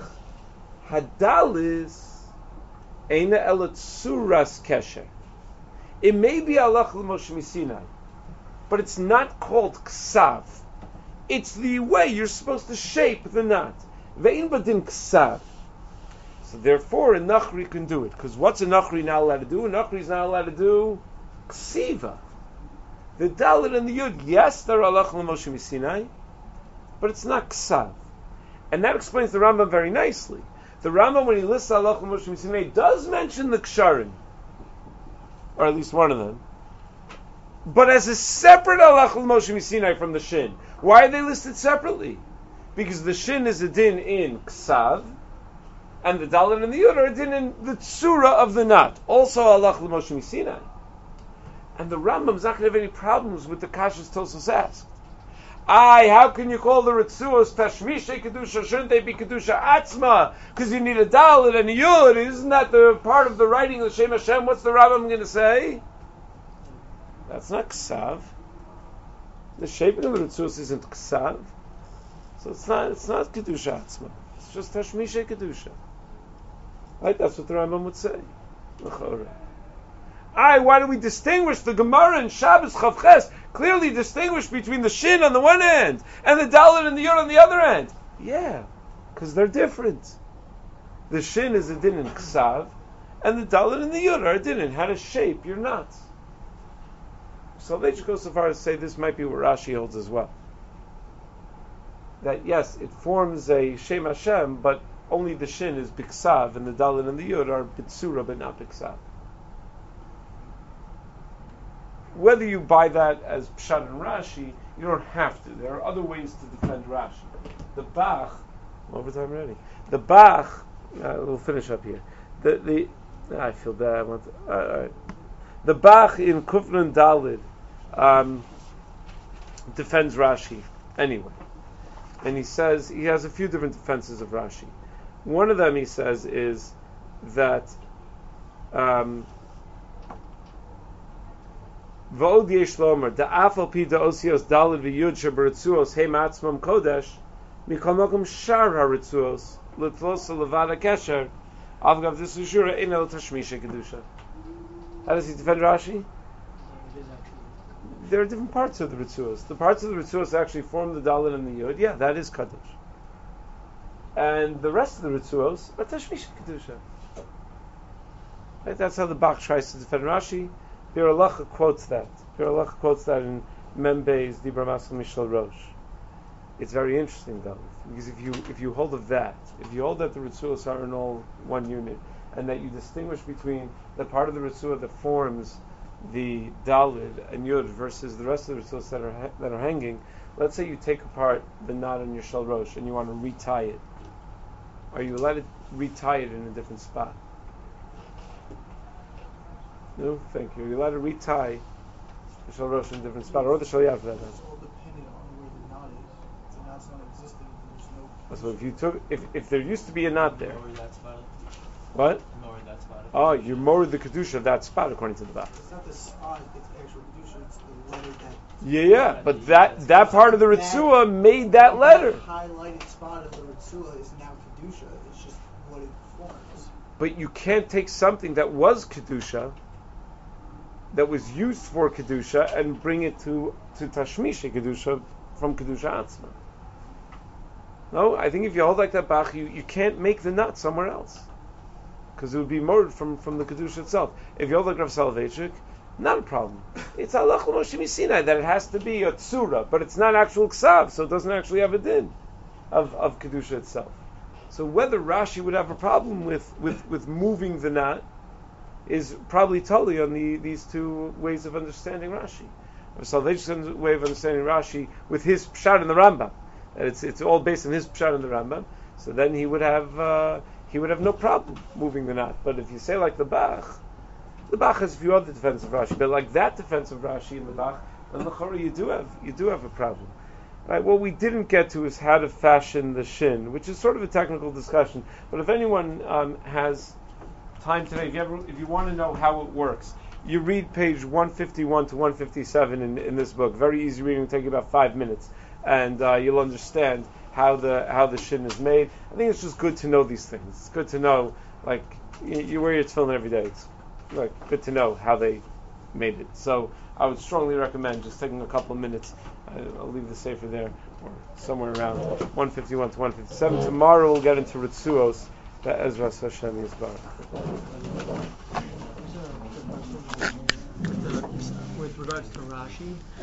hadalis eina ela tsuras kesher. It may be halach l'Moshe Misinai, but it's not called ksav. It's the way you're supposed to shape the knot. Ve'in badin ksav. So therefore, a nachri can do it. Because what's a nachri not allowed to do? A nachri is not allowed to do ksiva. The dalit and the yud, yes, they're halach l'Moshe Misinai, but it's not ksav. And that explains the Rambam very nicely. The Rambam, when he lists halach l'Moshe Misinai, does mention the ksharim, or at least one of them. but as a separate halach l'Moshe Misinai from the shin. Why are they listed separately? Because the shin is a din in ksav, and the dalet and the yud are a din in the tsura of the knot. Also halach l'Moshe Misinai. And the Rambam is not going to have any problems with the kashas Tosfos asked. Aye, how can you call the Ritzuos Tashmishe Kedusha? Shouldn't they be Kedusha Atzma? Because you need a Dalet and a Yud. Isn't that the part of the writing of Shem Hashem? What's the Rambam going to say? That's not Ksav. The shaping of the Ritzuos isn't Ksav. So it's not it's not Kedusha Atzma. It's just Tashmishe Kedusha. Right? That's what the Rambam would say. Aye, why do we distinguish the Gemara in Shabbos Chavches? Clearly distinguish between the shin on the one hand and the dalet and the yud on the other hand. Yeah, because they're different. The shin is a din in ksav, and the dalet and the yud are a din in how to shape your knots. So they just go so far as to say this might be what Rashi holds as well. That yes, it forms a Shem Hashem, but only the shin is biksav and the dalet and the yud are bitsura but not biksav. Whether you buy that as Pshat and Rashi, you don't have to. There are other ways to defend Rashi. The Bach, overtime already. The Bach, uh, we'll finish up here. The the I feel bad. I want to, uh, uh, the Bach in Kufran Dalid um, defends Rashi anyway, and he says he has a few different defenses of Rashi. One of them he says is that. Um, V'od yesh lomer da'afal pi da'osios dalid v'yud sheberitzuos heim atzmam kodesh mikol makom shar haritzuos l'tlos levada kesher avgav this ushura ein el tashmisha kedusha. How does he defend Rashi? There are different parts of the ritzuos. The parts of the ritzuos actually form the dalid and the yud. Yeah, that is kadosh. And the rest of the ritzuos are tashmisha kedusha. Right? That's how the Bach tries to defend Rashi. Biur Halacha quotes that. Biur Halacha quotes that in Membei's Dibra Masel Mishal Rosh. It's very interesting though, because if you if you hold of that, if you hold that the Ritzuos are in all one unit, and that you distinguish between the part of the Ritzua that forms the Dalid and Yud versus the rest of the Ritzuos that are that are hanging, let's say you take apart the knot on your Shal Rosh and you want to retie it. Are you allowed to retie it in a different spot? No, thank you. You're allowed to retie the Shal Rosh in a different spot, or the Shal Yad for that matter. It's all dependent on where the knot is. If the knot's not existing, there's no... So if you took, if if there used to be a knot there, that spot. what? that spot. Oh, you moored the kedusha of that spot according to the Bach. It's not the spot, it's the actual kedusha, it's the letter that... Yeah, yeah, but that that part of the Ritzua made that letter. The highlighted spot of the Ritzua is now kedusha. It's just what it forms. But you can't take something that was kedusha, that was used for kedusha, and bring it to to tashmisha kedusha from kedusha atzma. No, I think if you hold like that Bach, you, you can't make the nut somewhere else, because it would be murdered from, from the kedusha itself. If you hold like Rav Soloveitchik, not a problem. It's halach l'Moshe Misinai that it has to be a tsura, but it's not actual ksav, so it doesn't actually have a din of of kedusha itself. So whether Rashi would have a problem with with, with moving the knot is probably totally on the these two ways of understanding Rashi. Soloveitchik's way of understanding Rashi with his pshat in the Rambam. It's it's all based on his pshat in the Rambam. So then he would have uh, he would have no problem moving the knot. But if you say like the Bach, the Bach has a few other defense of Rashi, but like that defense of Rashi in the Bach, then l'chora you do have you do have a problem. Right, what we didn't get to is how to fashion the shin, which is sort of a technical discussion. But if anyone um, has time today, if you ever, if you want to know how it works, you read page one fifty-one to one fifty-seven in, in this book. Very easy reading, it'll take you about five minutes, and uh, you'll understand how the how the shin is made. I think it's just good to know these things. It's good to know, like you, you wear your tefillin every day. It's like good to know how they made it. So I would strongly recommend just taking a couple of minutes. I'll leave the sefer there, or somewhere around one fifty-one to one fifty-seven. Tomorrow we'll get into Ritzuos. That Ezra Hashem is bar. With regards to Rashi,